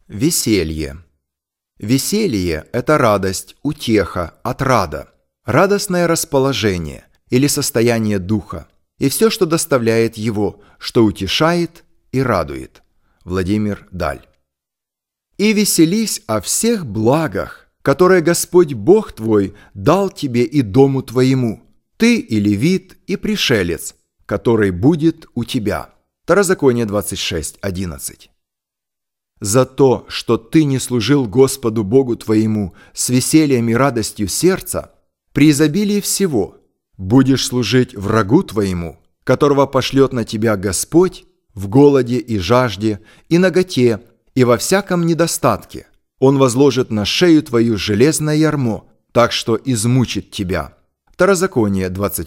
Веселье. Веселье – это радость, утеха, отрада, радостное расположение или состояние духа, и все, что доставляет его, что утешает и радует. Владимир Даль. «И веселись о всех благах, которые Господь Бог твой дал тебе и дому твоему, ты и левит, и пришелец, который будет у тебя». Второзаконие 26:11. «За то, что ты не служил Господу Богу твоему с весельем и радостью сердца, при изобилии всего будешь служить врагу твоему, которого пошлет на тебя Господь в голоде и жажде, и наготе, и во всяком недостатке. Он возложит на шею твою железное ярмо, так что измучит тебя». Второзаконие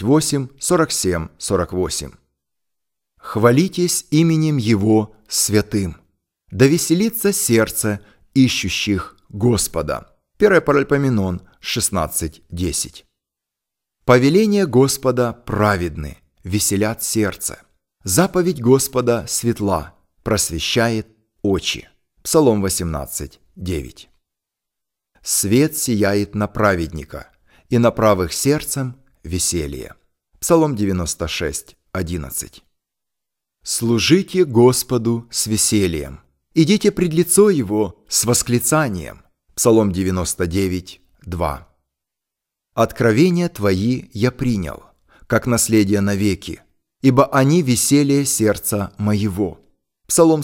28:47-48. «Хвалитесь именем Его святым. Да веселится сердце ищущих Господа». 1 Паральпоменон 16:10. «Повеление Господа праведны, веселят сердце. Заповедь Господа светла, просвещает очи». Псалом 18:9. «Свет сияет на праведника, и на правых сердцем веселье». Псалом 96:11. «Служите Господу с весельем, идите пред лицо Его с восклицанием». Псалом 99:2. «Откровения Твои я принял, как наследие навеки, ибо они веселье сердца моего». Псалом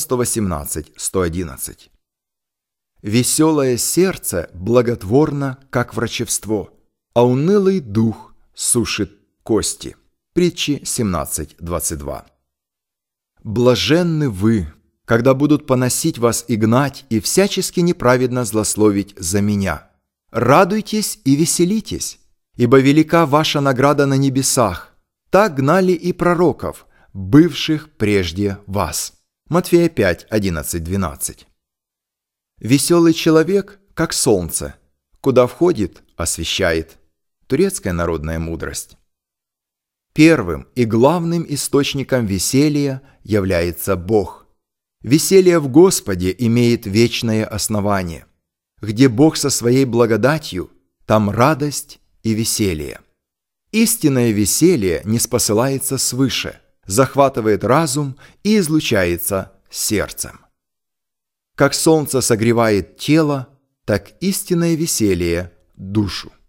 118:111. «Веселое сердце благотворно, как врачевство, а унылый дух сушит кости». Притчи 17:22. «Блаженны вы, когда будут поносить вас и гнать, и всячески неправедно злословить за меня. Радуйтесь и веселитесь, ибо велика ваша награда на небесах. Так гнали и пророков, бывших прежде вас». Матфея 5:11-12. «Веселый человек, как солнце, куда входит, освещает». Турецкая народная мудрость. Первым и главным источником веселья является Бог. Веселье в Господе имеет вечное основание. Где Бог со своей благодатью, там радость и веселье. Истинное веселье ниспосылается свыше, захватывает разум и излучается сердцем. Как солнце согревает тело, так истинное веселье – душу.